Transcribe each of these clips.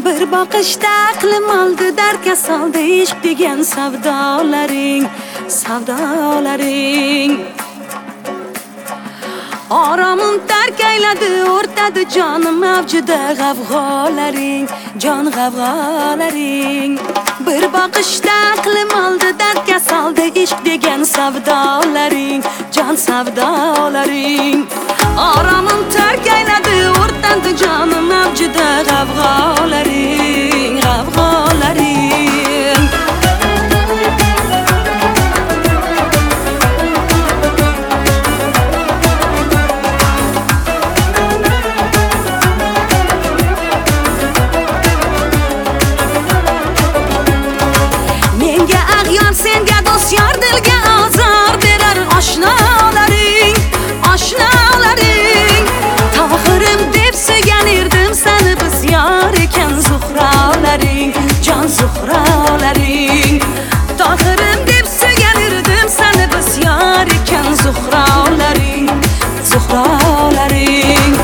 Bir bakışta aklım aldı, darka soldi ishq degan savdolaring, savdolaring. Oromim tark ayladi, o'rtadi jonim avjida g'avg'olaring, jon g'avg'olaring. Bir bakışta aklım aldı, darka soldi ishq degan savdolaring, jon savdolaring. Oromim tark ayladi, o'rtadi jonim avjida g'avg'olaring, g'avg'olaring. Menga ag'yor, senga do'st, yor dilga ozor berar oshnolaring, oshnolaring. Tohirim deb suygan erdim seni, biz yor ekan zuhrolaring, jon zuhrolaring. Tohirim deb suygan erdim seni, biz yor ekan zuhrolaring, zuhrolaring.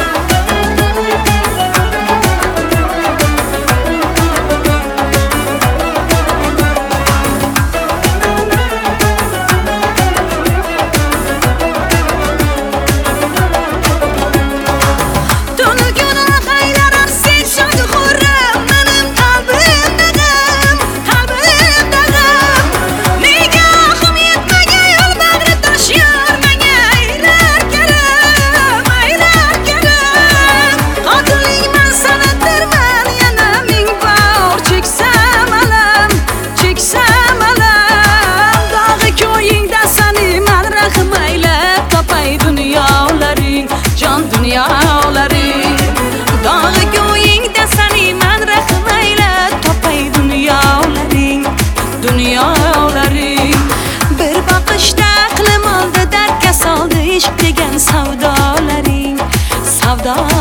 Bir bakışta aklım aldı, darka soldi ishq degan savdolaring, savdolaring.